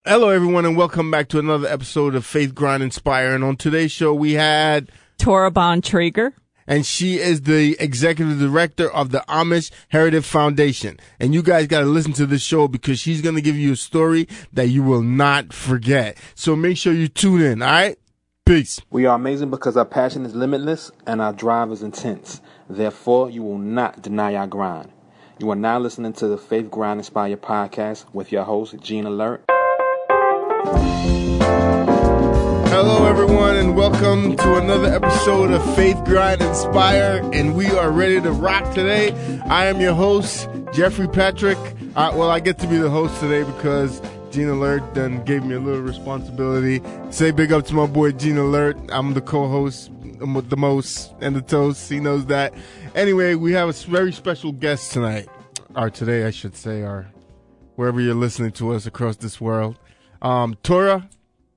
Hello, everyone, and welcome back to another episode of Faith, Grind, Inspire. And on today's show, we had Tora Bontrager, and she is the executive director of the Amish Heritage Foundation. And you guys got to listen to this show because she's going to give you a story that you will not forget. So make sure you tune in, all right? Peace. We are amazing because our passion is limitless and our drive is intense. Therefore, you will not deny our grind. You are now listening to the Faith, Grind, Inspire podcast with your host, Gene Alert. Hello, everyone, and welcome to another episode of Faith, Grind, Inspire, and we are ready to rock today. I am your host, Jeffrey Patrick. I get to be the host today because Gene Alert then gave me a little responsibility. Say big up to my boy, Gene Alert. I'm the co-host, the most, and the toast. He knows that. Anyway, we have a very special guest tonight, or today, I should say, or wherever you're listening to us across this world. Tora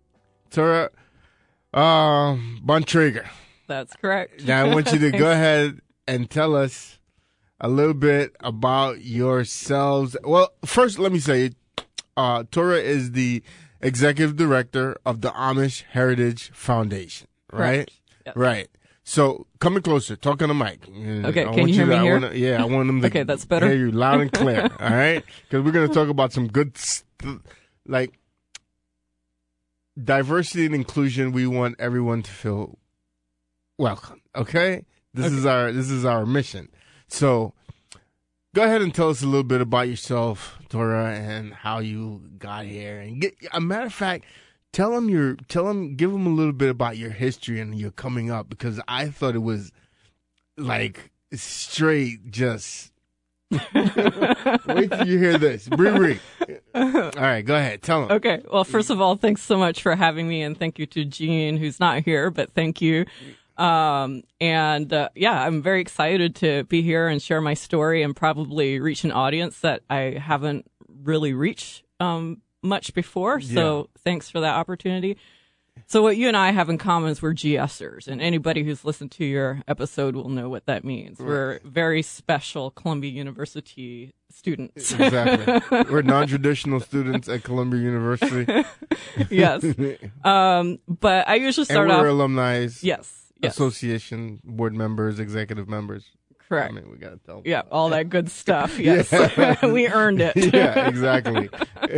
Bontrager. That's correct. Now, I want you to go ahead and tell us a little bit about yourselves. Well, first, let me say, Tora is the executive director of the Amish Heritage Foundation, right? Yes. Right. So, coming closer, talk on the mic. Okay, can you hear me here? I want them to Okay, that's better. hear you loud and clear, all right? Because we're going to talk about some good like diversity and inclusion. We want everyone to feel welcome. Okay? This is our mission. So go ahead and tell us a little bit about yourself, Tora, and how you got here. And a matter of fact, give them a little bit about your history and your coming up, because I thought it was like straight just wait till you hear this. Bree. All right, go ahead. Tell them. Okay. Well, first of all, thanks so much for having me, and thank you to Gene, who's not here, but thank you. I'm very excited to be here and share my story and probably reach an audience that I haven't really reached much before. So thanks for that opportunity. So what you and I have in common is we're GSers, and anybody who's listened to your episode will know what that means. Right. We're very special Columbia University students. Exactly. We're non-traditional students at Columbia University. Yes. But I usually start off. And we're alumni. Yes. Association board members, executive members. Correct. I mean, we got to tell them. Yeah, all that good stuff. Yes. We earned it. Yeah, exactly.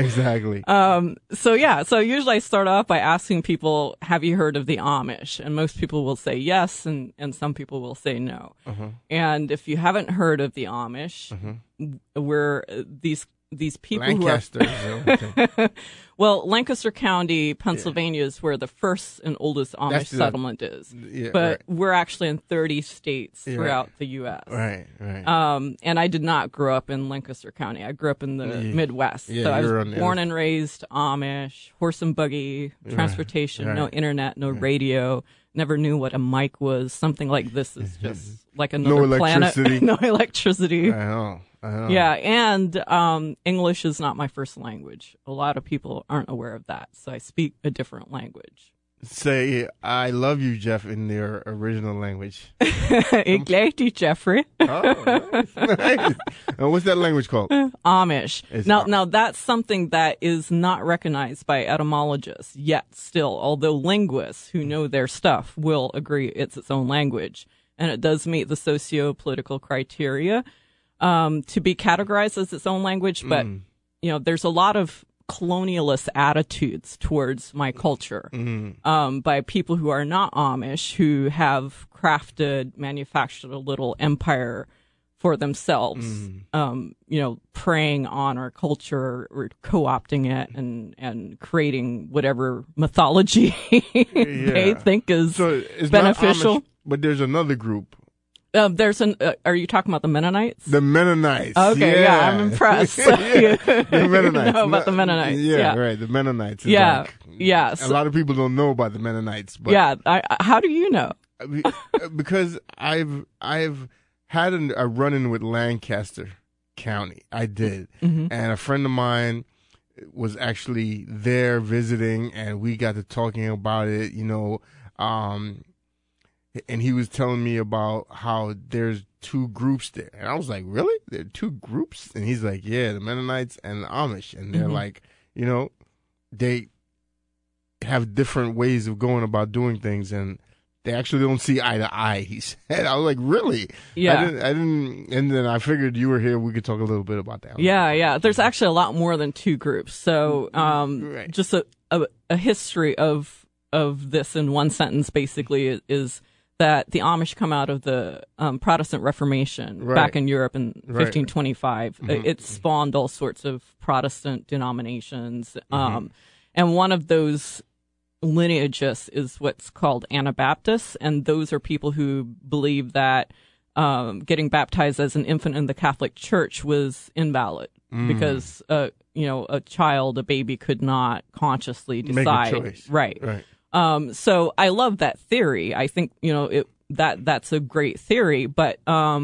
So usually I start off by asking people, have you heard of the Amish? And most people will say yes, and some people will say no. Uh-huh. And if you haven't heard of the Amish, we're these people Lancaster. Well, Lancaster County, Pennsylvania is where the first and oldest Amish settlement is. Yeah, but we're actually in 30 states throughout the U.S. Right. And I did not grow up in Lancaster County. I grew up in the Midwest. Yeah, so I was born and raised Amish, horse and buggy, transportation, no internet, no radio. Never knew what a mic was. Something like this is just like another planet. No electricity. I know. Yeah, and English is not my first language. A lot of people aren't aware of that, so I speak a different language. Say, I love you, Jeff, in their original language. Ik like you, Jeffrey. Oh, nice. And what's that language called? Amish. Now, that's something that is not recognized by etymologists yet still, although linguists who know their stuff will agree it's its own language. And it does meet the socio-political criteria to be categorized as its own language, but there's a lot of colonialist attitudes towards my culture by people who are not Amish, who have manufactured a little empire for themselves, preying on our culture or co-opting it and creating whatever mythology they think is beneficial. Amish, but there's another group. Are you talking about the Mennonites? The Mennonites. Okay, yeah, I'm impressed. The Mennonites. You know about the Mennonites. Yeah, right. The Mennonites. Yeah. A lot of people don't know about the Mennonites. But yeah. How do you know? Because I've had a run-in with Lancaster County. I did. And a friend of mine was actually there visiting, and we got to talking about it, and he was telling me about how there's two groups there. And I was like, really? There are two groups? And he's like, yeah, the Mennonites and the Amish. And they're like, they have different ways of going about doing things, and they actually don't see eye to eye. He said, I was like, really? Yeah. I didn't, and then I figured you were here. We could talk a little bit about that. Yeah. There's actually a lot more than two groups. So, Right. just a history of this in one sentence, basically, is that the Amish come out of the Protestant Reformation back in Europe in 1525. Mm-hmm. It spawned all sorts of Protestant denominations. And one of those lineages is what's called Anabaptists, and those are people who believe that getting baptized as an infant in the Catholic Church was invalid because a baby could not consciously decide. Make a choice. Right. So I love that theory. I think that's a great theory. But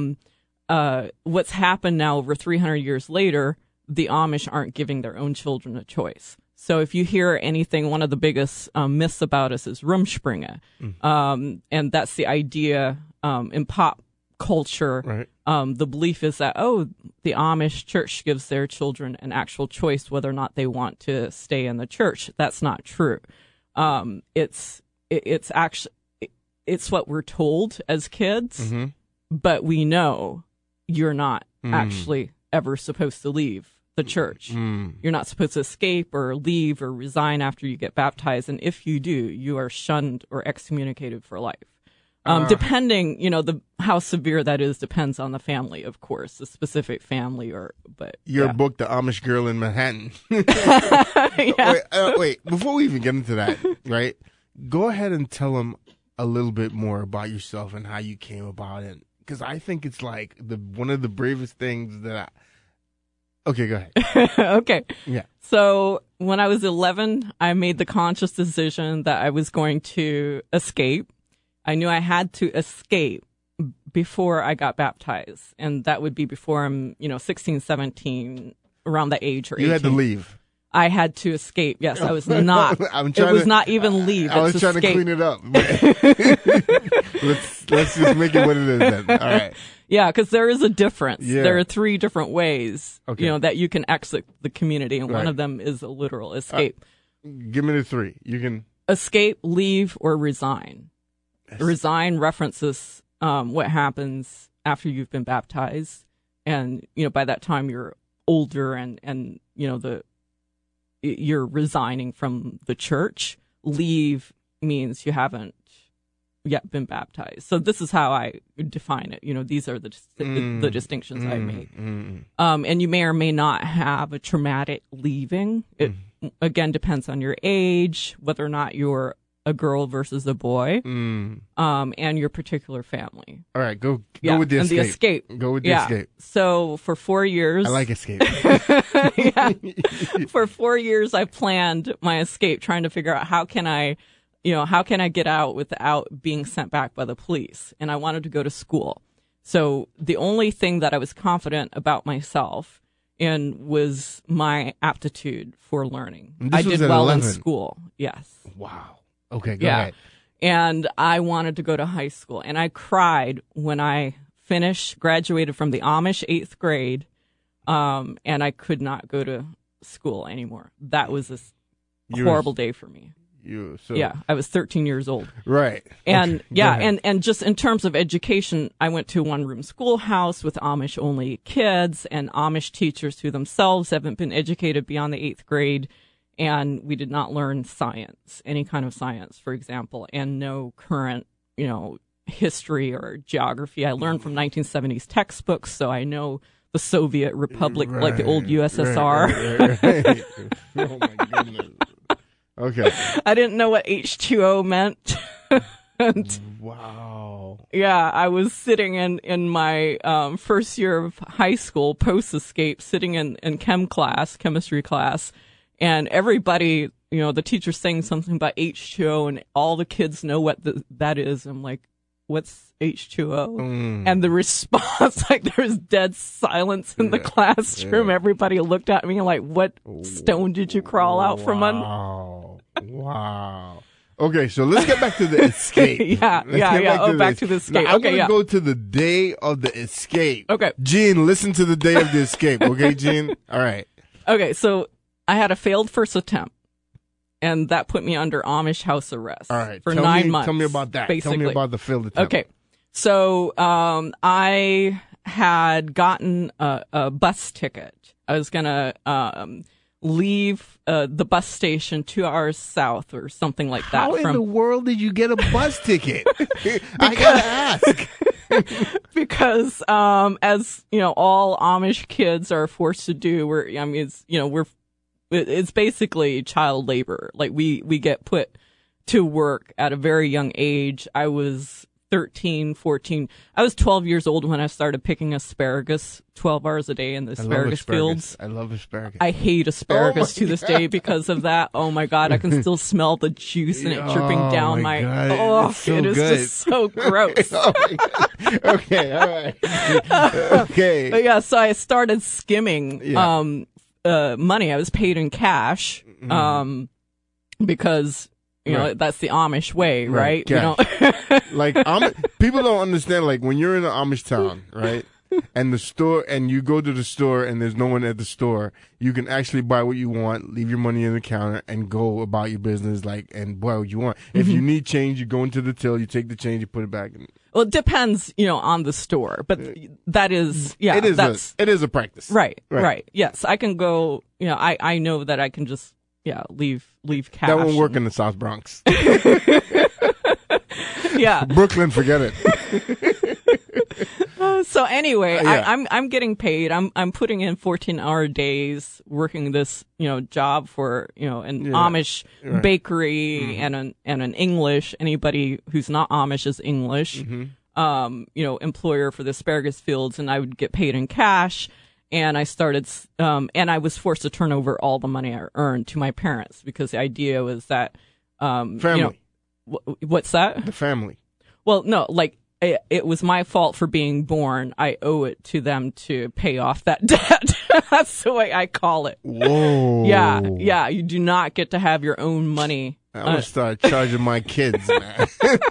what's happened now over 300 years later, the Amish aren't giving their own children a choice. So if you hear anything, one of the biggest myths about us is Rumspringa. And that's the idea in pop culture. Right. The belief is that, the Amish church gives their children an actual choice whether or not they want to stay in the church. That's not true. It's actually, it's what we're told as kids, but we know you're not actually ever supposed to leave the church. You're not supposed to escape or leave or resign after you get baptized. And if you do, you are shunned or excommunicated for life. Depending, how severe that is depends on the family, of course, the specific family Your book, The Amish Girl in Manhattan. Yeah. Wait, before we even get into that, right? Go ahead and tell them a little bit more about yourself and how you came about it. Because I think it's like one of the bravest things that Okay, go ahead. Okay. Yeah. So when I was 11, I made the conscious decision that I was going to escape. I knew I had to escape before I got baptized. And that would be before I'm, 16, 17, around that age or 18. You had to leave. I had to escape. Yes, I was not. Not even leave. I was trying to clean it up. let's just make it what it is then. All right. Yeah, because there is a difference. Yeah. There are 3 different ways, that you can exit the community, and one of them is a literal escape. Give me the 3. You can escape, leave, or resign. Yes. Resign references what happens after you've been baptized, and by that time you're older, and you're resigning from the church. Leave means you haven't yet been baptized. So this is how I define it. These are the distinctions I make. And you may or may not have a traumatic leaving. It again depends on your age, whether or not you're a girl versus a boy, and your particular family. All right, go with the escape. And the escape. Go with the escape. So for 4 years, I like escape. For 4 years, I planned my escape, trying to figure out how can I get out without being sent back by the police. And I wanted to go to school. So the only thing that I was confident about myself in was my aptitude for learning. I did well 11. in school. Yes. Wow. Okay, go ahead. And I wanted to go to high school. And I cried when I graduated from the Amish 8th grade, and I could not go to school anymore. That was a horrible day for me. I was 13 years old. Right. And and just in terms of education, I went to a one-room schoolhouse with Amish-only kids and Amish teachers who themselves haven't been educated beyond the 8th grade. And we did not learn science, any kind of science, for example, and no current, history or geography. I learned from 1970s textbooks, so I know the Soviet Republic, like the old USSR. Right. Oh, my goodness. Okay. I didn't know what H2O meant. Wow. Yeah, I was sitting in my first year of high school, post-escape, sitting in chemistry class, and everybody, the teacher's saying something about H2O, and all the kids know what that is. I'm like, what's H2O? And the response, there was dead silence in the classroom. Everybody looked at me like, what stone did you crawl out from under? Wow. Okay, so let's get back to the escape. Back to the escape. Now, I'm going to go to the day of the escape. Okay. Gene, listen to the day of the escape. Okay, Gene? All right. Okay, so I had a failed first attempt. and that put me under Amish house arrest. All right. For 9 months. Tell me about that. Basically. Tell me about the field attempt. Okay. So I had gotten a bus ticket. I was going to leave the bus station 2 hours south or something like that. How in the world did you get a bus ticket? I got to ask. Because as you know, all Amish kids are forced to do, it's basically child labor. Like we get put to work at a very young age. I was 13, 14. I was 12 years old when I started picking asparagus 12 hours a day in the asparagus fields. I love asparagus. I hate asparagus to this day because of that. Oh my God, I can still smell the juice in it dripping down my it is just so gross. Okay, all right. Okay. But yeah, so I started skimming money. I was paid in cash because you know that's the Amish way, right? You know, like people don't understand. Like when you're in an Amish town, right? And the store, and you go to the store, and there's no one at the store. You can actually buy what you want, leave your money in the counter, and go about your business, and buy what you want. If you need change, you go into the till, you take the change, you put it back in. Well, it depends, on the store, but that is, it is a practice. Right. Yes, I can go. I know that I can just, leave cash. That won't work in the South Bronx. Yeah, Brooklyn, forget it. So anyway, I'm getting paid. I'm putting in 14-hour days working this job for an Amish bakery and an English. Anybody who's not Amish is English. Employer for the asparagus fields, and I would get paid in cash. And I started, and I was forced to turn over all the money I earned to my parents because the idea was that family. What's that? The family. Well, no, it was my fault for being born. I owe it to them to pay off that debt. That's the way I call it. Whoa. Yeah. You do not get to have your own money. I'm going to start charging my kids, man.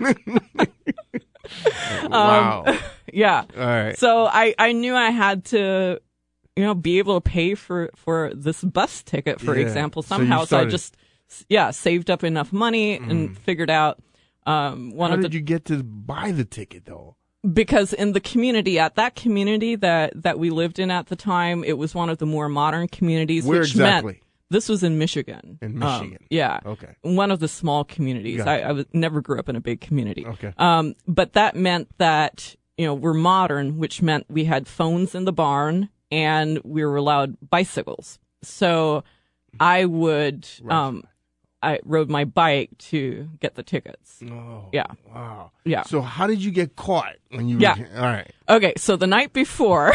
Wow. Yeah. All right. So I knew I had to, be able to pay for this bus ticket, for example, somehow. So I just, saved up enough money and figured out, How did you get to buy the ticket, though? Because in the community, at that community that we lived in at the time, it was one of the more modern communities. Where which exactly? Meant this was in Michigan. In Michigan. Yeah. Okay. One of the small communities. Gotcha. I never grew up in a big community. Okay. But that meant that, we're modern, which meant we had phones in the barn and we were allowed bicycles. So I would, I rode my bike to get the tickets. Oh, yeah. Wow. Yeah. So how did you get caught when you? Yeah. All right. Okay. So the night before,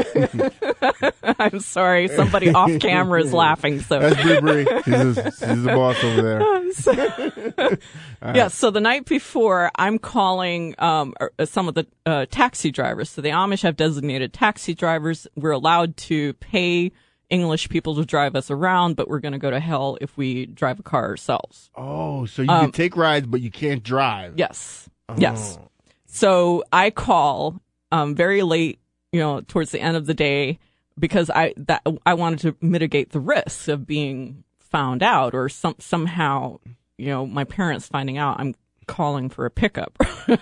I'm sorry, somebody off camera is laughing. So that's Brie. She's the boss over there. Right. So the night before, I'm calling some of the taxi drivers. So the Amish have designated taxi drivers. We're allowed to pay English people to drive us around, but we're going to go to hell if we drive a car ourselves. Oh, so you can take rides, but you can't drive. Yes. Oh. Yes. So I call very late, towards the end of the day, because I wanted to mitigate the risks of being found out or somehow, my parents finding out I'm calling for a pickup.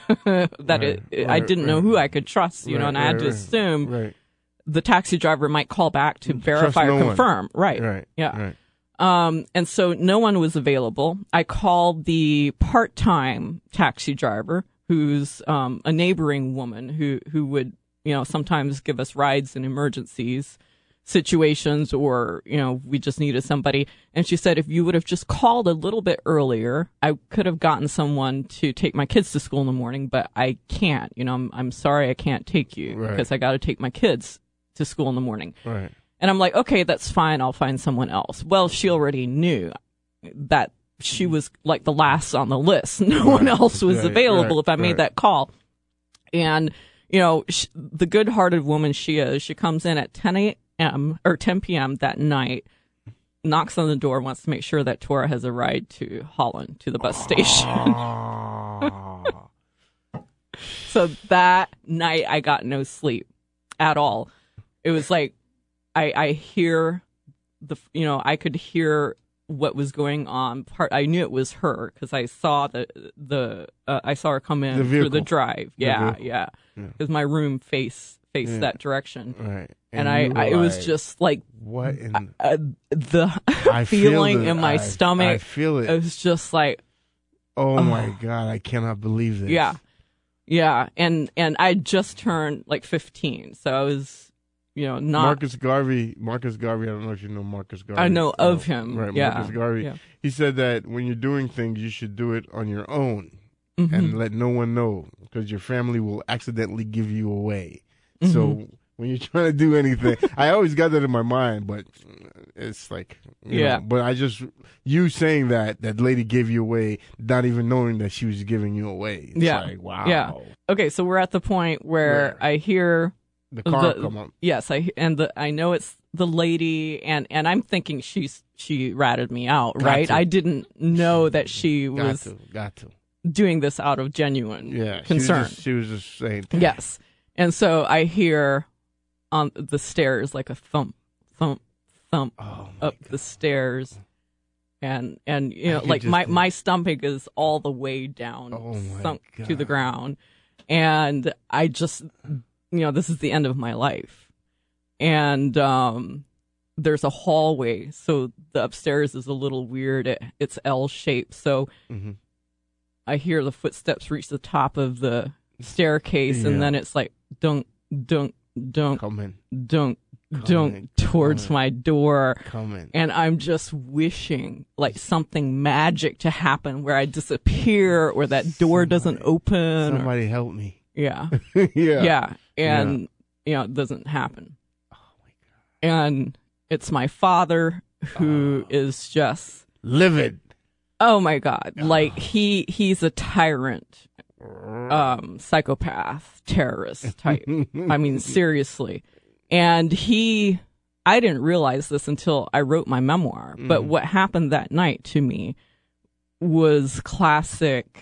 I didn't know who I could trust, and I had to assume the taxi driver might call back to verify or confirm. Right. Yeah. And so no one was available. I called the part-time taxi driver, who's a neighboring woman who would, sometimes give us rides in emergencies situations, or, we just needed somebody. And she said, if you would have just called a little bit earlier, I could have gotten someone to take my kids to school in the morning, but I can't. I'm sorry I can't take you because I got to take my kids to school in the morning. Right. And I'm like, okay, that's fine. I'll find someone else. Well, she already knew that she was like the last on the list. No one else was available if I made that call. And, the good-hearted woman she is, she comes in at 10 a.m. or 10 p.m. that night, knocks on the door, wants to make sure that Tora has a ride to Holland, to the bus station. So that night I got no sleep at all. It was like I hear I could hear what was going on. I knew it was her because I saw I saw her come in through the drive. Yeah. Because my room faced that direction. Right. And it was just like what in the feeling in my stomach. I feel it. It was just like, oh my God, I cannot believe this. Yeah. And I just turned like 15, so I was, not Marcus Garvey. I don't know if you know Marcus Garvey. I know of him. Right, yeah. Marcus Garvey. Yeah. He said that when you're doing things, you should do it on your own and let no one know, because your family will accidentally give you away. So when you're trying to do anything, I always got that in my mind, but it's like, you know, but you saying that lady gave you away, not even knowing that she was giving you away. It's like, wow. Yeah. Okay, so we're at the point where I hear the car come up. Yes, I know it's the lady, and I'm thinking she ratted me out, right? I didn't know that she was got to doing this out of genuine concern. She was just saying. Yes. And so I hear on the stairs like a thump, thump, thump up the stairs. And like my stomach is all the way down, sunk to the ground. And I just, this is the end of my life. And there's a hallway. So the upstairs is a little weird. It's L-shaped. So I hear the footsteps reach the top of the staircase, and then it's like dunk, dunk, dunk, dunk, dunk towards my door. And I'm just wishing like something magic to happen where I disappear or that door doesn't open. Somebody help me. Yeah. Yeah. And, it doesn't happen. Oh, my God. And it's my father who is just livid. Oh, my God. Like, he's a tyrant, psychopath, terrorist type. I mean, seriously. And I didn't realize this until I wrote my memoir, but what happened that night to me was classic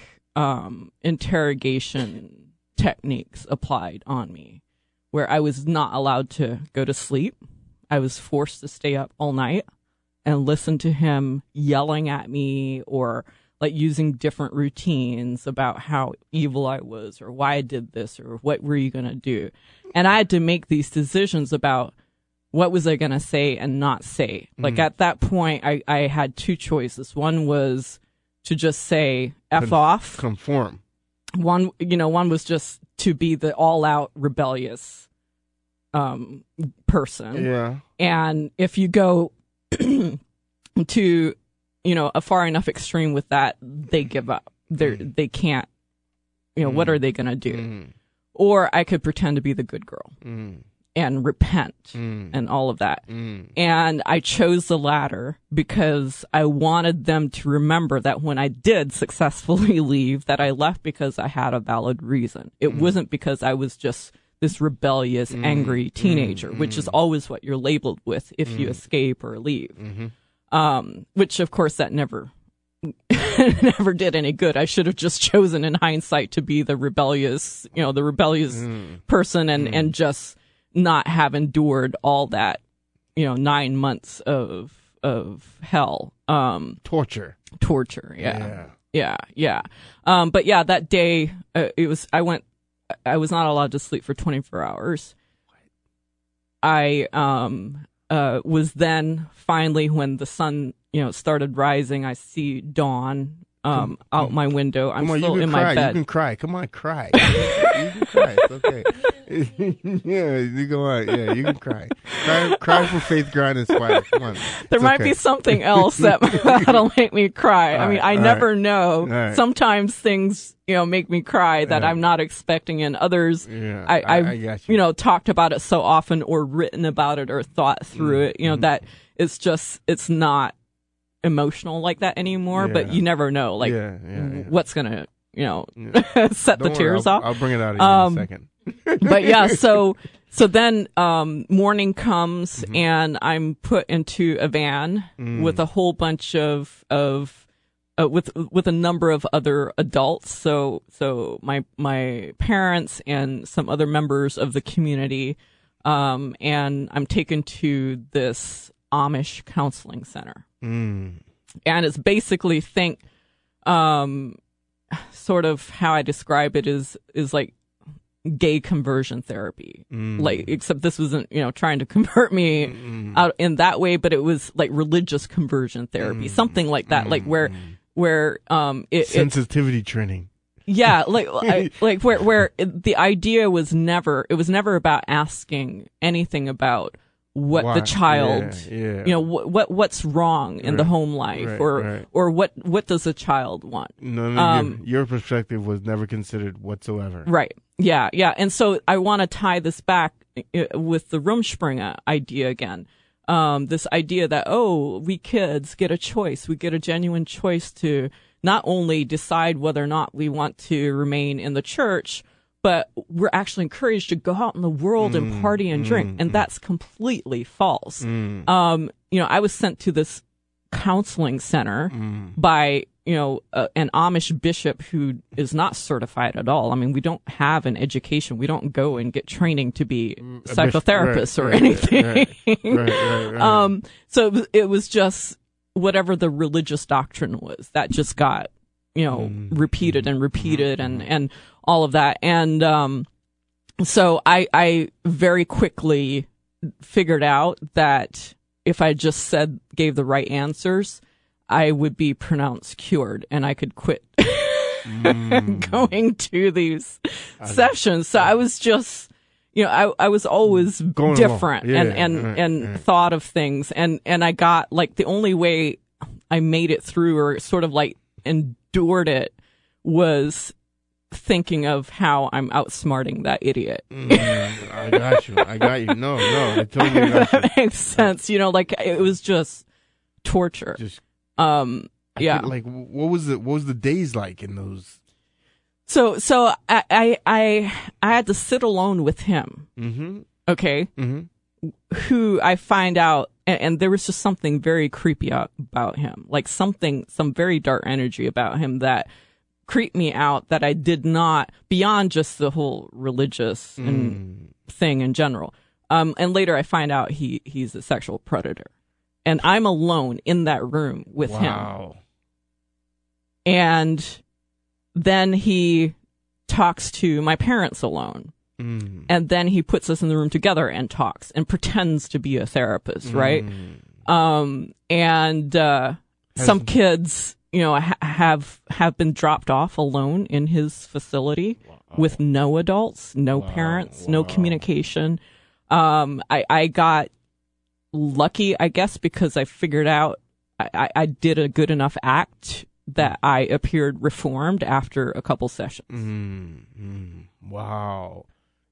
interrogation techniques applied on me, where I was not allowed to go to sleep. I was forced to stay up all night and listen to him yelling at me or like using different routines about how evil I was or why I did this or what were you going to do. And I had to make these decisions about what was I going to say and not say. Like at that point, I had two choices. One was to just say F off. Conform. One was just to be the all-out rebellious person. Yeah. And if you go to, a far enough extreme with that, they give up. They can't, what are they going to do? Or I could pretend to be the good girl and repent and all of that. And I chose the latter because I wanted them to remember that when I did successfully leave, that I left because I had a valid reason. It wasn't because I was just this rebellious, angry teenager, which is always what you're labeled with if you escape or leave. Which, of course, that never did any good. I should have just chosen in hindsight to be the rebellious person and just not have endured all that, 9 months of hell. Torture. Yeah. But yeah, that day, I was not allowed to sleep for 24 hours. I was then finally, when the sun, started rising, I see dawn out my window. I'm still in my bed. You can cry. Come on, cry. You can cry. It's okay. Yeah, you go on. Yeah, you can cry. Cry for Faith Grind Inspire. Come on. There might be something else that'll make me cry. I mean, I never know. Right. Sometimes things, make me cry that I'm not expecting, and others, I've talked about it so often or written about it or thought through it, that it's not emotional like that anymore, but you never know, what's gonna, set the tears off. I'll bring it out in a second. But yeah, so then morning comes and I'm put into a van with a whole bunch of with a number of other adults. So my parents and some other members of the community, and I'm taken to this Amish counseling center. And it's basically sort of how I describe it is like gay conversion therapy. Like, except this wasn't, trying to convert me out in that way, but it was like religious conversion therapy, something like that, like where sensitivity training. Yeah, like where the idea was never about asking anything about what the child, what's wrong in the home life, or what does a child want. No, your perspective was never considered whatsoever. Right. Yeah. And so I want to tie this back with the Rumspringa idea again. This idea that, we kids get a choice. We get a genuine choice to not only decide whether or not we want to remain in the church, but we're actually encouraged to go out in the world and party and drink. And that's completely false. I was sent to this counseling center by, an Amish bishop who is not certified at all. I mean, we don't have an education. We don't go and get training to be psychotherapists or anything. Right. So it was just whatever the religious doctrine was that just got, repeated and repeated and all of that. And so I very quickly figured out that if I just gave the right answers, I would be pronounced cured and I could quit going to these sessions. So I was just, I was always going different and thought of things. And I got like the only way I made it through or sort of like endured it was thinking of how I'm outsmarting that idiot. I got you. No, I totally got you. That makes sense. Like it was just torture. Yeah. Like what was the days like in those? So I had to sit alone with him. Mm-hmm. Okay. Mm-hmm. Who I find out, and there was just something very creepy about him, like some very dark energy about him that creeped me out that I did not, beyond just the whole religious and thing in general. And later I find out he's a sexual predator. And I'm alone in that room with him. And then he talks to my parents alone. And then he puts us in the room together and talks and pretends to be a therapist, right? And some kids, have been dropped off alone in his facility with no adults, no parents, no communication. I got lucky, I guess, because I figured out I did a good enough act that I appeared reformed after a couple sessions. Wow.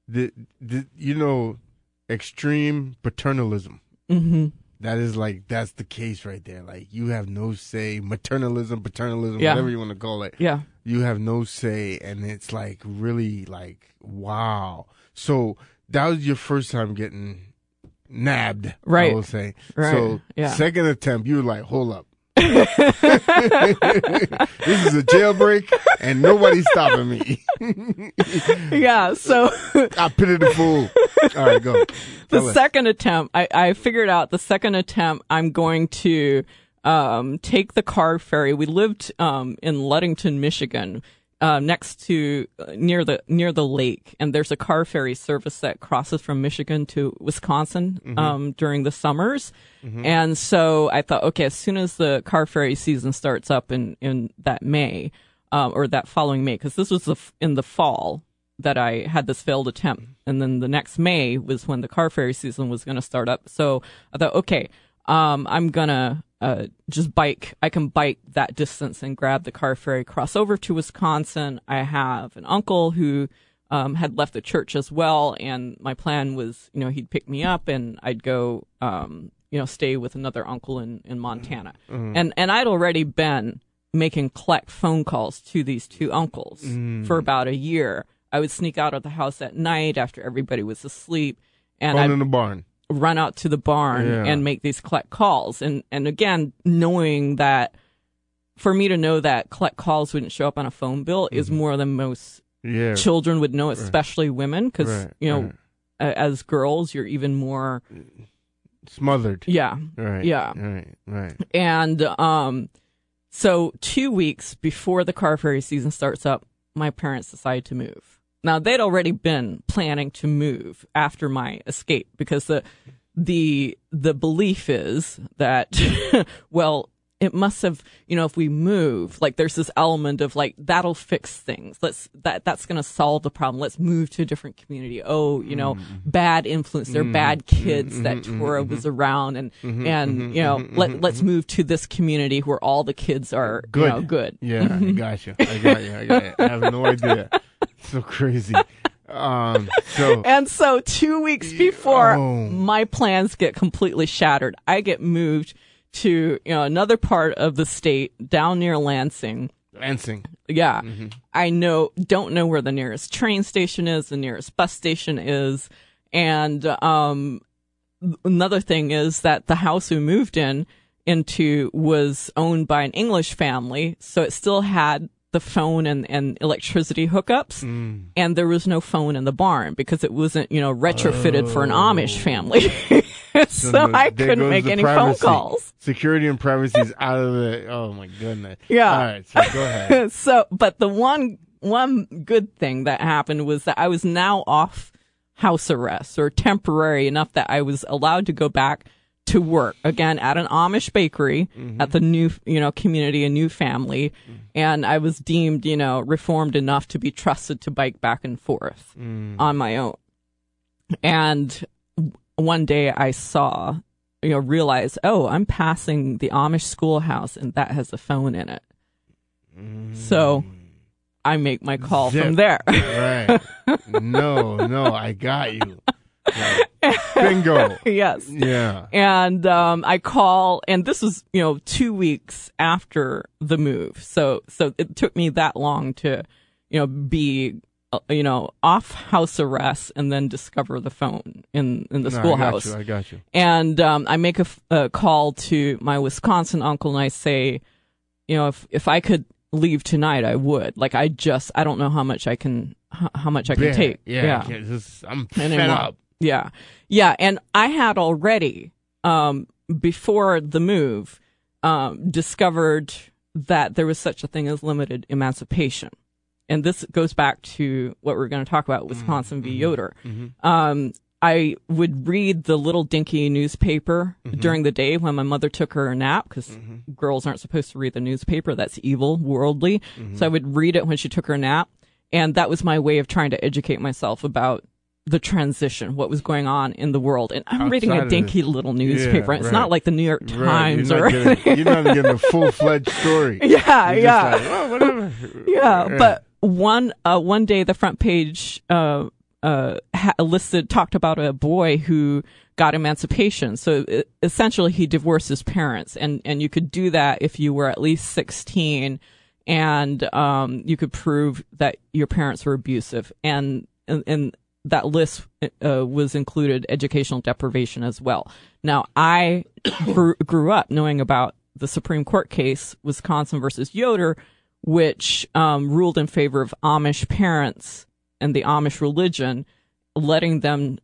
Extreme paternalism. That's the case right there. Like, you have no say. Maternalism, paternalism, whatever you want to call it. Yeah. You have no say, and it's like really like, wow. So that was your first time getting nabbed, right? I will say. Right. So second attempt, you were like, hold up. This is a jailbreak and nobody's stopping me. Yeah, so I pitied the fool. All right, go. The second attempt, I figured out the second attempt I'm going to take the car ferry. We lived in Ludington, Michigan, next to near the lake, and there's a car ferry service that crosses from Michigan to Wisconsin during the summers. And so I thought, okay, as soon as the car ferry season starts up in that May, or that following May, because this was in the fall that I had this failed attempt, and then the next May was when the car ferry season was going to start up. So I thought, okay, I'm gonna just bike. I can bike that distance and grab the car ferry, cross over to Wisconsin. I have an uncle who had left the church as well, and my plan was, he'd pick me up and I'd go, stay with another uncle in Montana. And I'd already been making collect phone calls to these two uncles for about a year. I would sneak out of the house at night after everybody was asleep, and in the barn. Run out to the barn and make these collect calls. And again, knowing that, for me to know that collect calls wouldn't show up on a phone bill is more than most children would know, especially women, because, as girls, you're even more Smothered. Yeah. Right. Yeah. Right. And so 2 weeks before the car ferry season starts up, my parents decide to move. Now, they'd already been planning to move after my escape because the belief is that, well, it must have, if we move, like there's this element of like, that'll fix things. That's going to solve the problem. Let's move to a different community. Oh, bad influence. They're bad kids that Torah was around and let's move to this community where all the kids are good. Yeah, I got you. I have no idea. So crazy. So 2 weeks before my plans get completely shattered, I get moved to another part of the state down near Lansing. Yeah. Mm-hmm. I don't know where the nearest train station is, the nearest bus station is. And another thing is that the house we moved into was owned by an English family, so it still had the phone and electricity hookups, and there was no phone in the barn because it wasn't, retrofitted for an Amish family. So I couldn't make any phone calls. Security and privacy is out of the. Oh my goodness. Yeah. All right. So go ahead. But the one good thing that happened was that I was now off house arrest, or temporary enough that I was allowed to go back to work again at an Amish bakery at the new, community, a new family. And I was deemed, reformed enough to be trusted to bike back and forth on my own. And one day I saw, realized, I'm passing the Amish schoolhouse and that has a phone in it. So I make my call from there. Right. No, I got you. Like, bingo. Yes. Yeah. And I call, and this was, 2 weeks after the move. So it took me that long to, be, off house arrest and then discover the phone in the schoolhouse. I got you. And I make a call to my Wisconsin uncle and I say, if I could leave tonight, I would. Like, I don't know how much I can take. Yeah. I'm fed up. Yeah. Yeah. And I had already, before the move, discovered that there was such a thing as limited emancipation. And this goes back to what we're going to talk about, Wisconsin v. Yoder. I would read the little dinky newspaper during the day when my mother took her a nap, because girls aren't supposed to read the newspaper. That's evil, worldly. So I would read it when she took her nap. And that was my way of trying to educate myself about the transition, what was going on in the world. And I'm reading a dinky little newspaper. It's not like the New York Times You're not getting a full-fledged story. Yeah. Like, oh, whatever. Yeah. But one day the front page talked about a boy who got emancipation. So essentially he divorced his parents, and you could do that if you were at least 16 and you could prove that your parents were abusive. And that list was included educational deprivation as well. Now, I grew up knowing about the Supreme Court case, Wisconsin versus Yoder, which ruled in favor of Amish parents and the Amish religion, letting them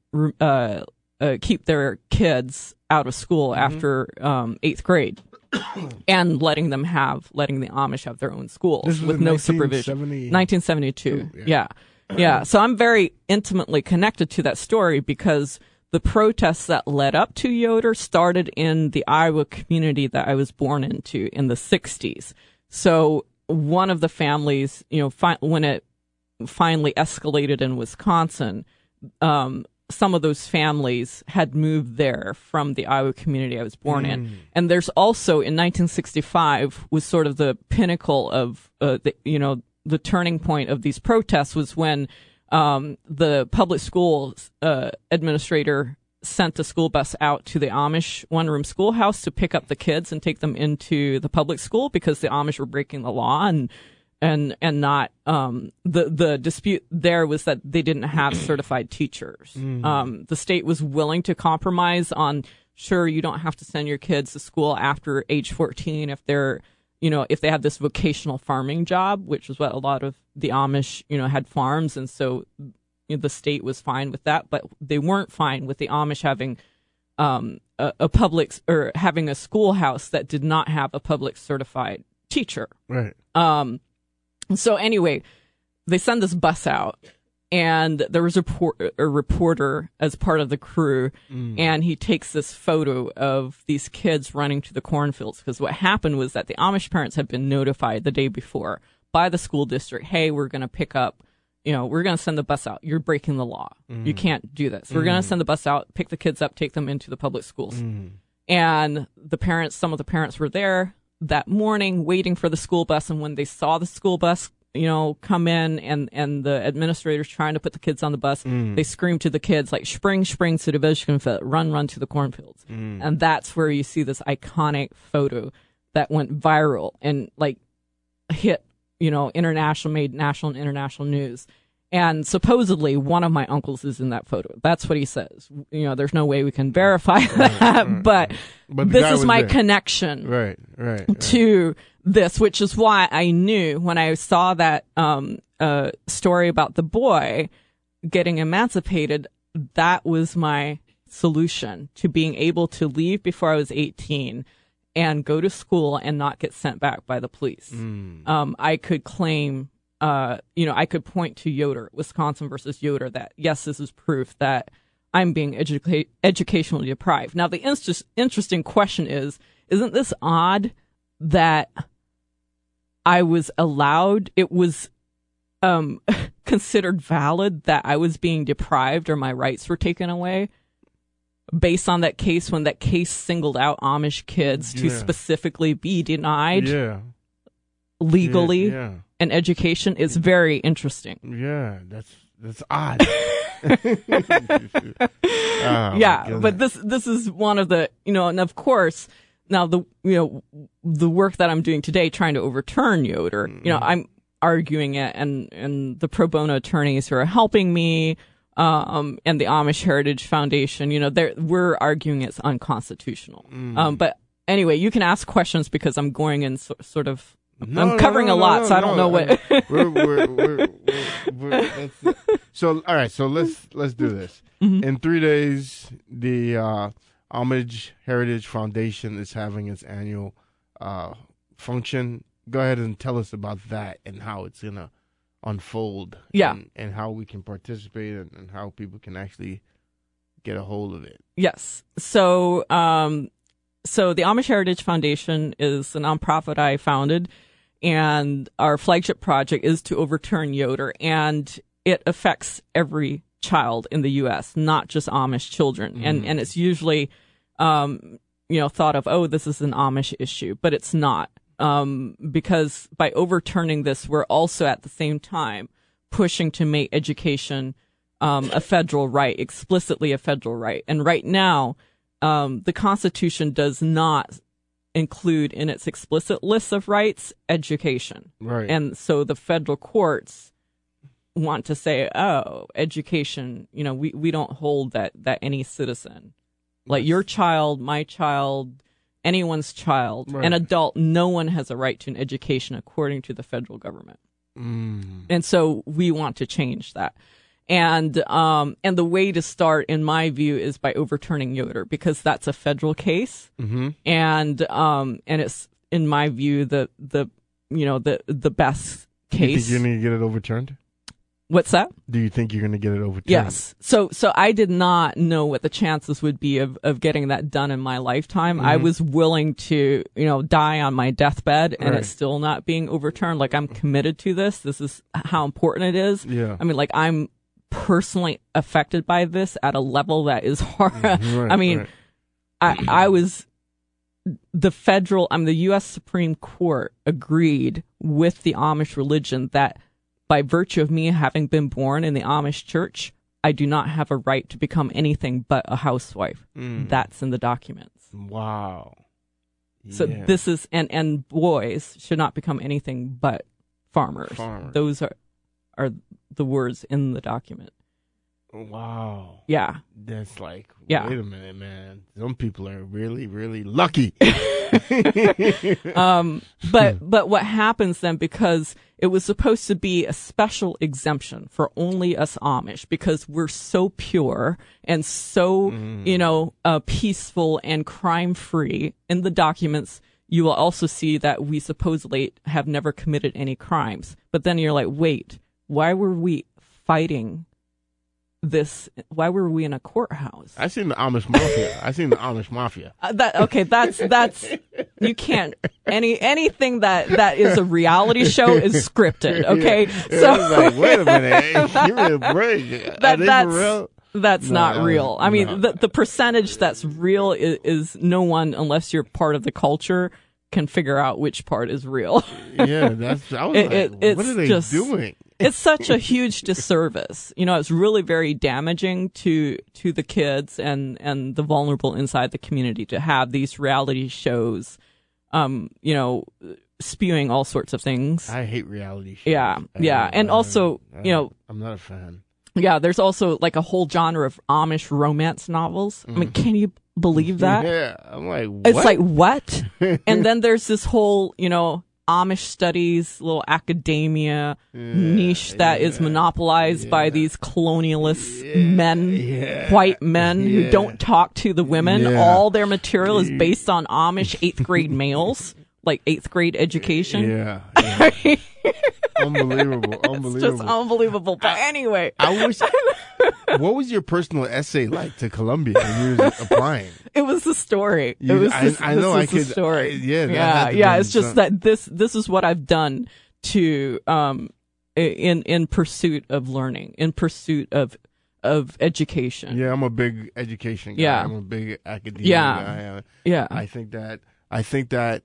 keep their kids out of school after 8th grade. And letting the Amish have their own schools with no supervision. 1972. Yeah. So I'm very intimately connected to that story because the protests that led up to Yoder started in the Iowa community that I was born into in the 60s. So one of the families, when it finally escalated in Wisconsin, some of those families had moved there from the Iowa community I was born in. And there's also, in 1965, was sort of the pinnacle of, the turning point of these protests was when the public schools administrator sent the school bus out to the Amish one-room schoolhouse to pick up the kids and take them into the public school because the Amish were breaking the law and not the dispute there was that they didn't have certified teachers. The state was willing to compromise on, sure, you don't have to send your kids to school after age 14 if they're, if they have this vocational farming job, which is what a lot of the Amish, had farms. And so the state was fine with that, but they weren't fine with the Amish having a public or having a schoolhouse that did not have a public certified teacher. Right. So anyway, they send this bus out, and there was a reporter as part of the crew, and he takes this photo of these kids running to the cornfields, because what happened was that the Amish parents had been notified the day before by the school district, hey, we're going to pick up, we're going to send the bus out. You're breaking the law. You can't do this. We're going to send the bus out, pick the kids up, take them into the public schools. And some of the parents were there that morning waiting for the school bus, and when they saw the school bus come in and the administrators trying to put the kids on the bus, they screamed to the kids like, spring to the Weltkonfett, run to the cornfields. And that's where you see this iconic photo that went viral and like hit made national and international news. And supposedly one of my uncles is in that photo. That's what he says. There's no way we can verify that, but this is my connection to this, which is why I knew when I saw that story about the boy getting emancipated, that was my solution to being able to leave before I was 18 and go to school and not get sent back by the police. I could claim, I could point to Yoder, Wisconsin versus Yoder, that yes, this is proof that I'm being educationally deprived. Now, the interesting question is, isn't this odd that I was allowed, it was considered valid that I was being deprived or my rights were taken away based on that case, when that case singled out Amish kids to specifically be denied legally an education is very interesting. Yeah, that's odd. But this is one of the, and of course, now the work that I'm doing today, trying to overturn Yoder, I'm arguing it, and the pro bono attorneys who are helping me, and the Amish Heritage Foundation, we're arguing it's unconstitutional. But anyway, you can ask questions because I'm going in sort of, I'm covering a lot, so I don't know what. So all right, so let's do this. In 3 days, the Amish Heritage Foundation is having its annual function. Go ahead and tell us about that and how it's gonna unfold. And how we can participate and how people can actually get a hold of it. Yes. So the Amish Heritage Foundation is a nonprofit I founded, and our flagship project is to overturn Yoder, and it affects every child in the U.S., not just Amish children. And it's usually, thought of, oh, this is an Amish issue, but it's not. Because by overturning this, we're also at the same time pushing to make education a federal right, explicitly a federal right. And right now, the Constitution does not include in its explicit list of rights education. Right. And so the federal courts want to say, oh, education, we don't hold that any citizen, like your child, my child, anyone's child, an adult, no one has a right to an education according to the federal government. And so we want to change that. And the way to start, in my view, is by overturning Yoder, because that's a federal case. And it's, in my view, the best case. You think you're going to get it overturned? What's that? Do you think you're going to get it overturned? Yes. So I did not know what the chances would be of getting that done in my lifetime. I was willing to, die on my deathbed and it's still not being overturned. Like, I'm committed to this. This is how important it is. Yeah. I mean, like, I'm personally affected by this at a level that is hard. I was the U.S. Supreme Court agreed with the Amish religion that by virtue of me having been born in the Amish church, I do not have a right to become anything but a housewife. That's in the documents. Wow. So this is, and boys should not become anything but farmers. Those are the words in the document. Wow. Yeah. That's like, Yeah. wait a minute, man. Some people are really, really lucky. But what happens then, because it was supposed to be a special exemption for only us Amish, because we're so pure and so, peaceful and crime free. In the documents, you will also see that we supposedly have never committed any crimes. But then you're like, wait, why were we fighting this? Why were we in a courthouse? I seen the Amish Mafia. That's you can't anything that is a reality show is scripted. Okay, so like, wait a minute, give me a break. That's not real. I mean, the percentage that's real is no one, unless you're part of the culture, can figure out which part is real. Yeah, what are they doing? It's such a huge disservice. It's really very damaging to the kids and the vulnerable inside the community to have these reality shows, spewing all sorts of things. I hate reality shows. Yeah. And also, I'm not a fan. Yeah, there's also like a whole genre of Amish romance novels. I mean, can you believe that? Yeah, I'm like, what? It's like, what? And then there's this whole, Amish studies, little academia niche that is monopolized by these colonialist men, white men who don't talk to the women. All their material is based on Amish 8th grade males, like 8th grade education. Yeah. Unbelievable. It's just unbelievable. But anyway. What was your personal essay like to Columbia when you were applying? It was the story. The story. It's just that this is what I've done to in pursuit of learning, in pursuit of education. Yeah, I'm a big education guy. Yeah. I'm a big academia guy. Yeah. I think that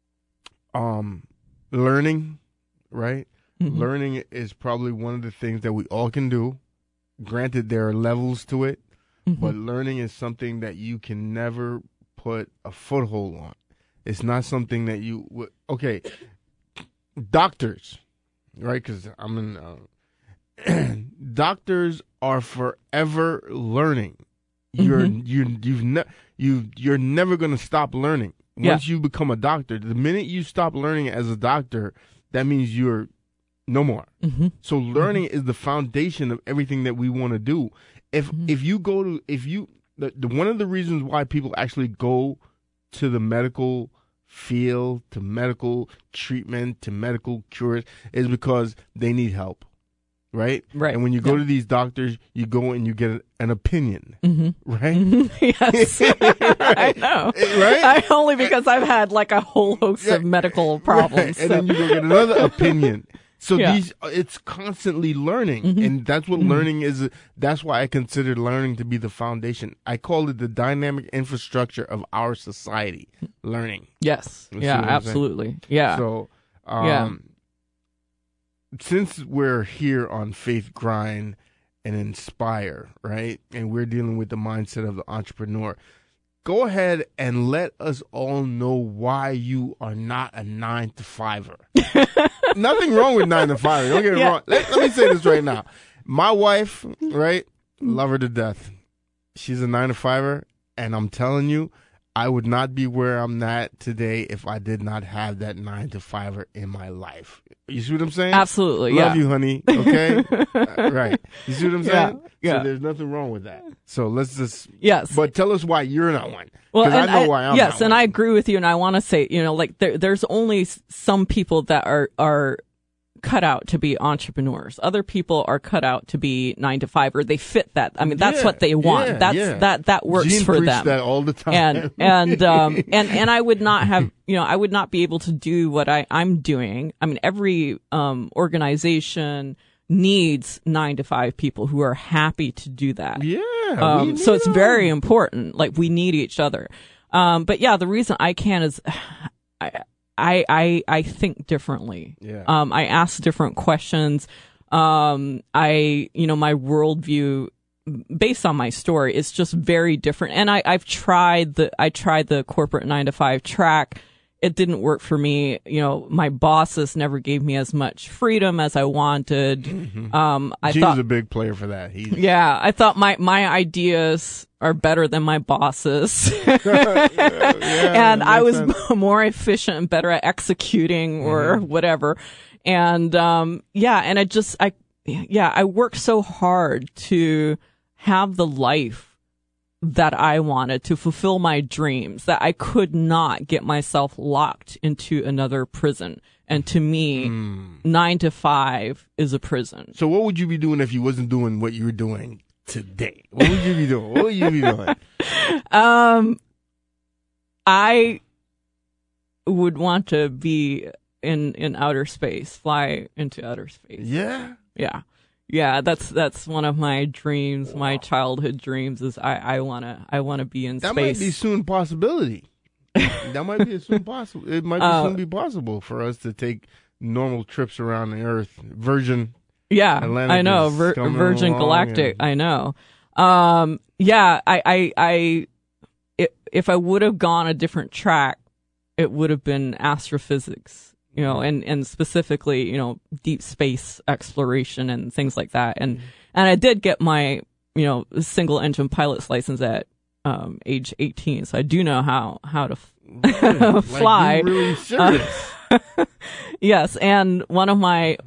learning, right? Mm-hmm. Learning is probably one of the things that we all can do. Granted, there are levels to it, but learning is something that you can never put a foothold on. It's not something that you okay. Doctors, right? Because I'm in. Doctors are forever learning. You're never going to stop learning. Once you become a doctor, the minute you stop learning as a doctor, that means you're no more. So learning is the foundation of everything that we want to do. If you go to one of the reasons why people actually go to the medical field, to medical treatment, to medical cures, is because they need help. Right? Right. And when you go to these doctors, you go and you get an opinion. Right? Yes. I know. Right? Only because I've had like a whole host of medical problems. Right. And then you go get another opinion. So it's constantly learning. And that's what learning is. That's why I consider learning to be the foundation. I call it the dynamic infrastructure of our society. Learning. Yes. Yeah, absolutely. Yeah. So, since we're here on Faith Grind and Inspire, right? And we're dealing with the mindset of the entrepreneur, go ahead and let us all know why you are not a 9-to-5er. Nothing wrong with 9-to-5er. Don't get it wrong. Let me say this right now. My wife, right? Love her to death. She's a 9-to-5er, and I'm telling you, I would not be where I'm at today if I did not have that 9-to-5er in my life. You see what I'm saying? Absolutely. Love you, honey. Okay? Right. You see what I'm saying? Yeah. So there's nothing wrong with that. So let's just. Yes. But tell us why you're not one. Well, I know why I'm not yes, and one. I agree with you. And I want to say, like there's only some people that are cut out to be entrepreneurs. Other people are cut out to be 9-to-5, or they fit that. I mean, that's what they want. That works Gene for them. That all the time. And I would not have, I would not be able to do what I'm doing. I mean, every organization needs 9-to-5 people who are happy to do that. Yeah. So it's very important. Like, we need each other. But yeah, the reason I can is I think differently. Yeah. I ask different questions. My worldview based on my story is just very different. And I tried the corporate 9-to-5 track, it didn't work for me. You know, my bosses never gave me as much freedom as I wanted. I Gene's thought a big player for that. I thought my ideas are better than my bosses. And I was more efficient and better at executing or whatever. And, and I worked so hard to have the life that I wanted, to fulfill my dreams, that I could not get myself locked into another prison. And to me, 9 to 5 is a prison. So what would you be doing if you wasn't doing what you were doing today? What would you be doing? What would you be doing? I would want to be in outer space, fly into outer space. Yeah? Yeah, that's one of my dreams, my childhood dreams, is I wanna be in space. That might be soon possibility. That might be soon possible. It might soon be possible for us to take normal trips around the Earth. Virgin. Yeah, Atlantic I know. Virgin Galactic. I know. If I would have gone a different track, it would have been astrophysics. You know, and specifically, you know, deep space exploration and things like that. And I did get my, you know, single engine pilot's license at age 18, so I do know how to fly. Like, you're really serious. Yes, and one of my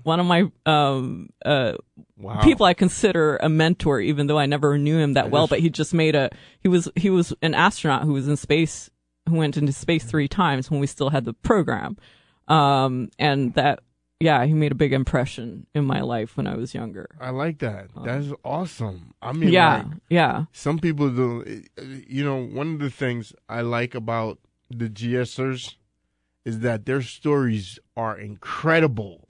people I consider a mentor, even though I never knew him that well, but he just made he was an astronaut who was in space, who went into space 3 times when we still had the program. And that, he made a big impression in my life when I was younger. I like that. That's awesome. I mean, some people do, you know, one of the things I like about the GSers is that their stories are incredible.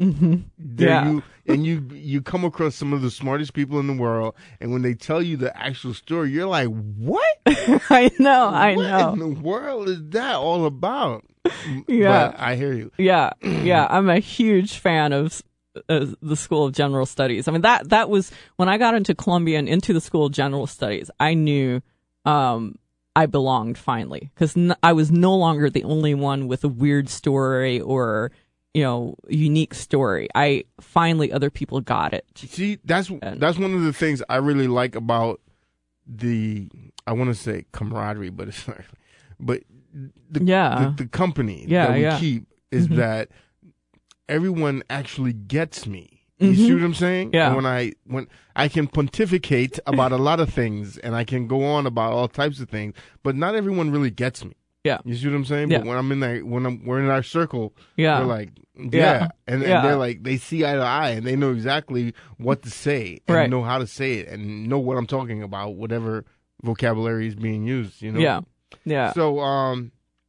You come across some of the smartest people in the world, and when they tell you the actual story, you're like, what? I know. What in the world is that all about? Yeah, but I hear you. Yeah. I'm a huge fan of the School of General Studies. I mean, that was when I got into Columbia and into the School of General Studies. I knew I belonged finally, because I was no longer the only one with a weird story or, you know, unique story. Other people got it. See, that's one of the things I really like about I want to say camaraderie, but it's not. But the company that we keep is that everyone actually gets me. You see what I'm saying? Yeah. And when I can pontificate about a lot of things, and I can go on about all types of things, but not everyone really gets me. Yeah. You see what I'm saying? Yeah. But when we're in our circle, we're like, and they're like, they see eye to eye, and they know exactly what to say, and know how to say it, and know what I'm talking about, whatever vocabulary is being used. You know? Yeah. So, I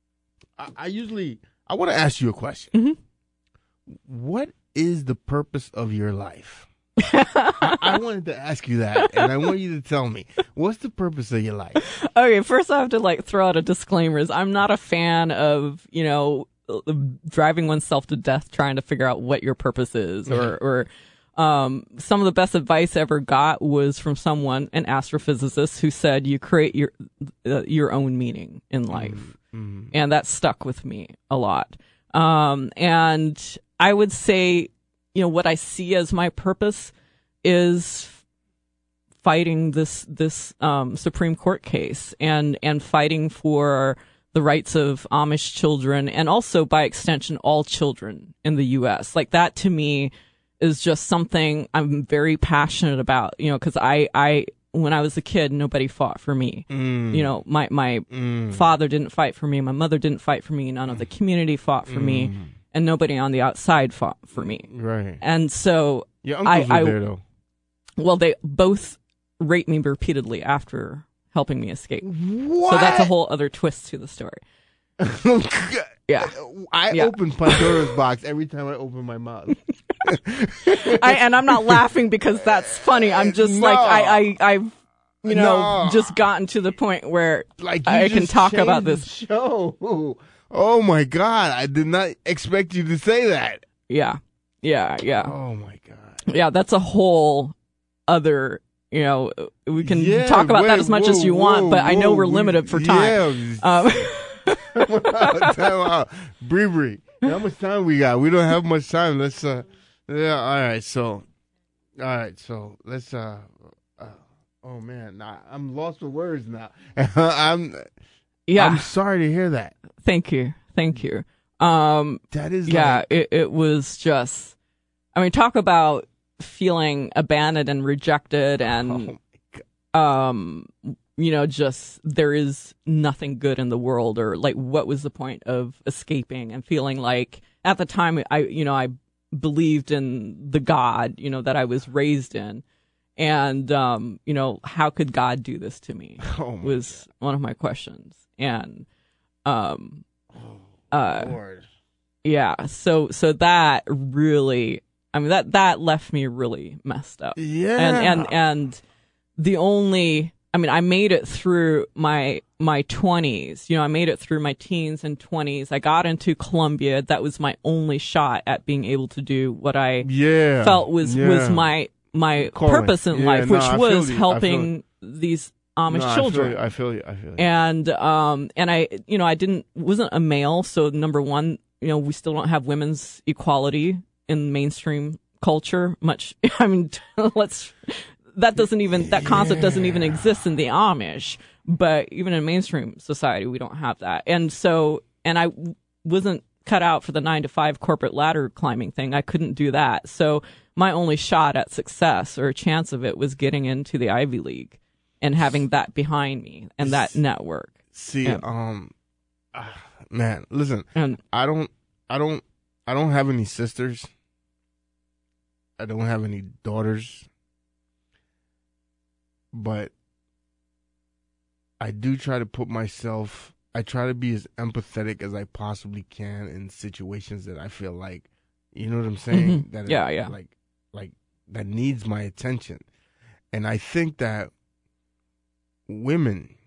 want to ask you a question. What is the purpose of your life? I wanted to ask you that, and I want you to tell me, what's the purpose of your life? Okay, first I have to throw out a disclaimer. I'm not a fan of, you know, driving oneself to death trying to figure out what your purpose is, or some of the best advice I ever got was from an astrophysicist, who said you create your own meaning in life. And that stuck with me a lot. And I would say, you know, what I see as my purpose is fighting this Supreme Court case and fighting for the rights of Amish children, and also by extension all children in the U.S. Like, that to me is just something I'm very passionate about, you know, because when I was a kid, nobody fought for me. You know, my father didn't fight for me, my mother didn't fight for me, none of the community fought for me, and nobody on the outside fought for me. Right. And so your uncles were there, though. Well, they both raped me repeatedly after helping me escape. What? So that's a whole other twist to the story. Yeah. I open Pandora's box every time I open my mouth. And I'm not laughing because that's funny. I'm just I've just gotten to the point where I can talk about this show. Oh my God. I did not expect you to say that. Yeah. Oh my God. Yeah, that's a whole other, you know, we can talk about that as much as you want, but I know we're limited for time. Time out. Bree. How much time we got? We don't have much time. Let's all right. So let's oh man, I'm lost for words now. I'm sorry to hear that. Thank you. That is it was just, I mean, talk about feeling abandoned and rejected and just there is nothing good in the world, or like what was the point of escaping and feeling like at the time I believed in the God, that I was raised in. And, how could God do this to me was one of my questions. And, Lord. Yeah. So that really, I mean, that left me really messed up. Yeah. And the only, I mean, I made it through my 20s. I made it through my teens and 20s. I got into Columbia. That was my only shot at being able to do what I felt was my purpose in life, which was helping these Amish children. I feel you. And I wasn't a male, so number one, we still don't have women's equality in mainstream culture much. I mean, that concept doesn't even exist in the Amish, but even in mainstream society, we don't have that. And I wasn't cut out for the 9-to-5 corporate ladder climbing thing. I couldn't do that. So my only shot at success or a chance of it was getting into the Ivy League and having that behind me and that network. See, man, listen, I don't have any sisters. I don't have any daughters, but I do try to I try to be as empathetic as I possibly can in situations that I feel like, you know what I'm saying? Mm-hmm. That like that needs my attention. And I think that women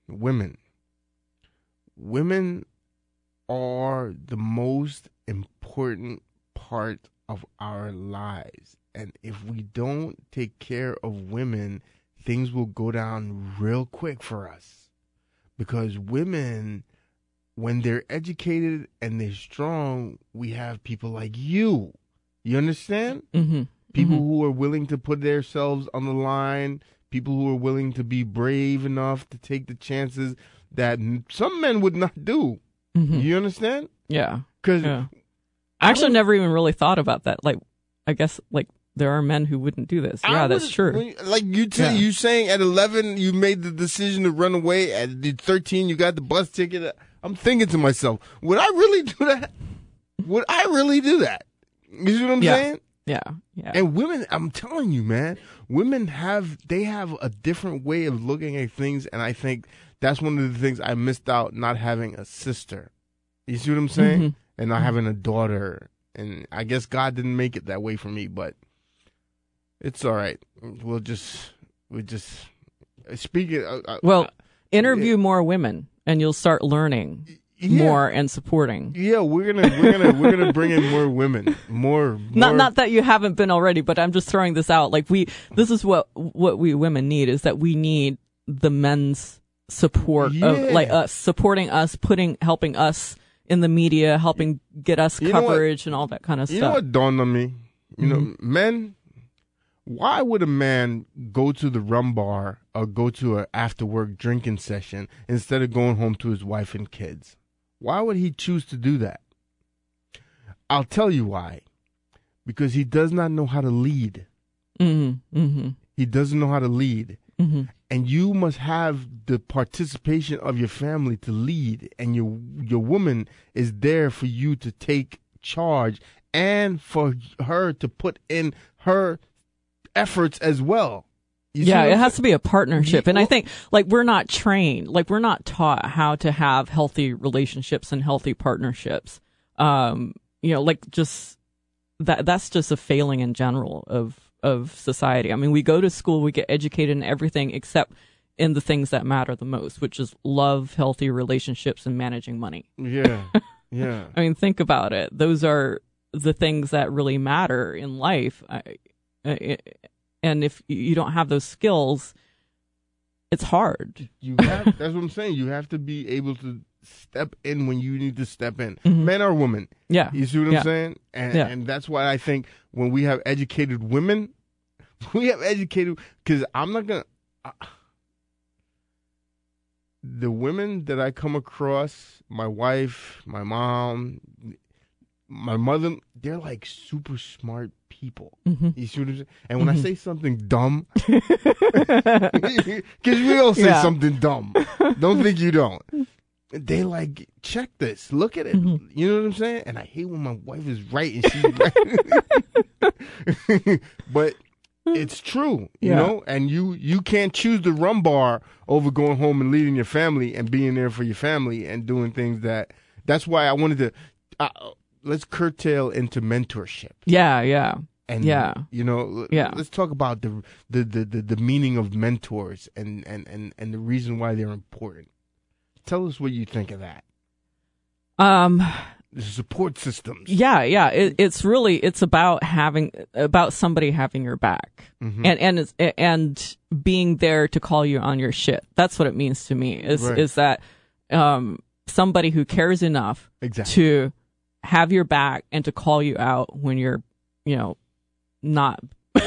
are the most important part of our lives. And if we don't take care of women, things will go down real quick for us. Because women, when they're educated and they're strong, we have people like you. You understand? Mm-hmm. People who are willing to put themselves on the line, people who are willing to be brave enough to take the chances that some men would not do. Mm-hmm. You understand? Yeah. Because I actually never even really thought about that. Like, I guess, like, there are men who wouldn't do this. Yeah, that's true. Like you saying at 11 you made the decision to run away. At 13 you got the bus ticket. I'm thinking to myself, would I really do that? Would I really do that? You see what I'm saying? Yeah. And women, I'm telling you, man, women have a different way of looking at things, and I think that's one of the things I missed out not having a sister. You see what I'm saying? Mm-hmm. And not having a daughter. And I guess God didn't make it that way for me, but it's all right. We just speak it. Interview more women, and you'll start learning more and supporting. Yeah, we're gonna bring in more women. More. Not that you haven't been already, but I'm just throwing this out. Like this is what we women need, is that we need the men's support of like us, supporting us, helping us in the media, helping get us coverage and all that kind of stuff. You know what dawned on me? You know, men. Why would a man go to the rum bar or go to an after-work drinking session instead of going home to his wife and kids? Why would he choose to do that? I'll tell you why. Because he does not know how to lead. Mm-hmm. Mm-hmm. He doesn't know how to lead. Mm-hmm. And you must have the participation of your family to lead. And your woman is there for you to take charge and for her to put in her efforts as well. It has to be a partnership. And I think, like, we're not trained, like, we're not taught how to have healthy relationships and healthy partnerships. Like, just that's just a failing in general of society. I mean, we go to school, we get educated in everything except in the things that matter the most, which is love, healthy relationships, and managing money. Yeah. Yeah. I mean, think about it. Those are the things that really matter in life. And if you don't have those skills, it's hard. That's what I'm saying. You have to be able step in when you need to step in, men or women. Yeah. You see what I'm saying? And that's why I think when we have educated women, because I'm not going to, the women that I come across, my wife, my mom, my mother, they're like super smart people. You see what I'm saying? And when I say something dumb, because we all say something dumb. Don't think you don't. They like, check this, look at it. You know what I'm saying? And I hate when my wife is right and she's right. But it's true, you know? And you can't choose the rum bar over going home and leading your family and being there for your family and doing things that's why I wanted to, let's curtail into mentorship. Yeah. And you know, let's talk about the meaning of mentors and the reason why they're important. Tell us what you think of that. The support systems. Yeah. It's about somebody having your back and being there to call you on your shit. That's what it means to me. Is that somebody who cares enough to have your back and to call you out when you're, not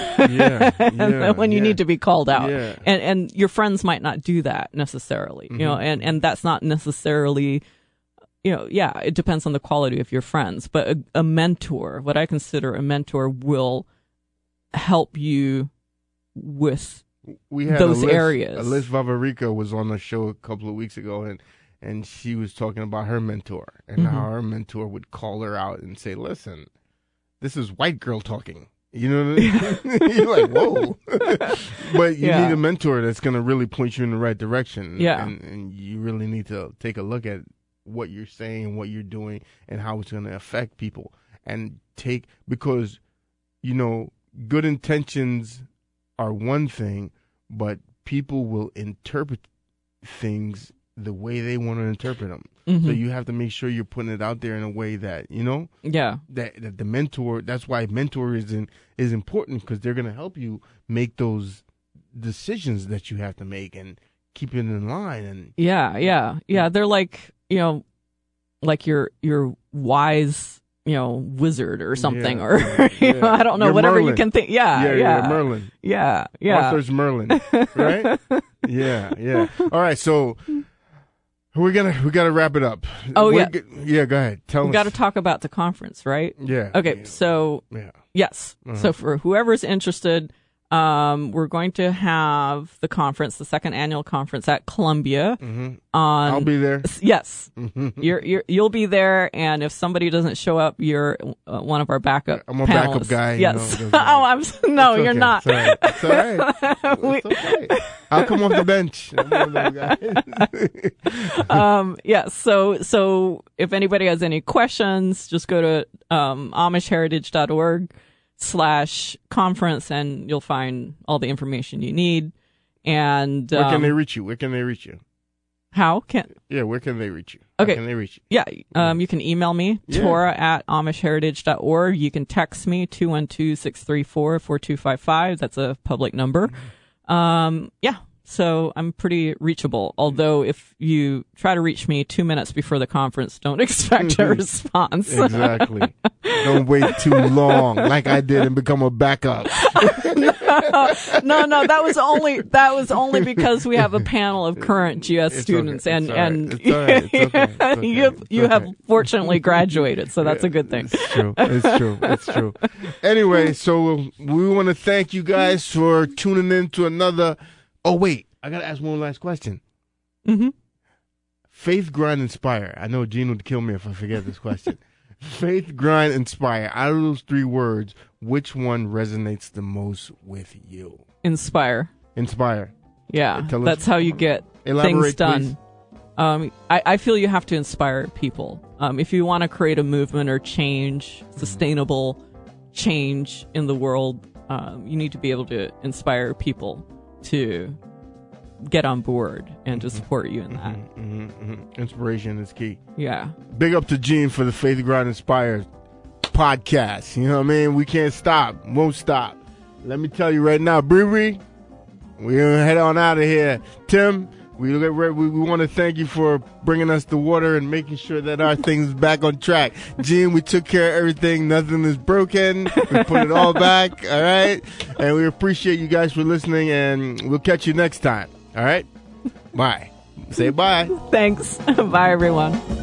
when you need to be called out. And your friends might not do that necessarily, and that's not necessarily, it depends on the quality of your friends, but a mentor, what I consider a mentor, will help you with those areas. Liz Vavarica was on the show a couple of weeks ago, and she was talking about her mentor and how her mentor would call her out and say, listen, this is white girl talking. You know what I mean? You're like, whoa. But you need a mentor that's going to really point you in the right direction. Yeah. And you really need to take a look at what you're saying, what you're doing, and how it's going to affect people. And because, good intentions are one thing, but people will interpret things the way they want to interpret them. So you have to make sure you're putting it out there in a way that, that the mentor, that's why mentor is important, because they're going to help you make those decisions that you have to make and keep it in line. And they're like, like your wise, wizard or something, or I don't know, you're whatever Merlin. You can think. Yeah. Merlin. Yeah. Arthur's Merlin, right? Yeah. All right, so we gotta wrap it up. Oh, go ahead. Tell us. We got to talk about the conference, right? Yeah. Okay. So yes. So for whoever's interested, we're going to have the conference, the second annual conference at Columbia. I'll be there. Yes, you'll be there, and if somebody doesn't show up, you're one of our backup. I'm a panelists. backup guy. Yes. You're not. It's all right. It's okay. I'll come off the bench. I'm one of those guys. So if anybody has any questions, just go to amishheritage.org/conference, and you'll find all the information you need. And where can they reach you? Where can they reach you? Where can they reach you? Yeah, you can email me, Tora@amishheritage.org. You can text me, 212-634-4255. That's a public number. So I'm pretty reachable. Although if you try to reach me 2 minutes before the conference, don't expect a response. Exactly. Don't wait too long, like I did, and become a backup. No. That was only because we have a panel of current GS students, okay. and It's all right. It's okay. you have fortunately graduated, so that's a good thing. It's true. Anyway, so we want to thank you guys for tuning in to another. Oh, wait. I got to ask one last question. Faith, grind, inspire. I know Gene would kill me if I forget this question. Faith, grind, inspire. Out of those three words, which one resonates the most with you? Inspire. Yeah. That's how you get things done. I feel you have to inspire people. If you want to create a movement or change, sustainable change in the world, you need to be able to inspire people to get on board and to support you in that. Inspiration is key. Yeah. Big up to Gene for the Faith, Grind, Inspire podcast. You know what I mean? We can't stop. Won't stop. Let me tell you right now, Bree, we're going to head on out of here. Tim, We want to thank you for bringing us the water and making sure that our thing's back on track. Gene, we took care of everything. Nothing is broken. We put it all back. All right. And we appreciate you guys for listening, and we'll catch you next time. All right. Bye. Say bye. Thanks. Bye, everyone.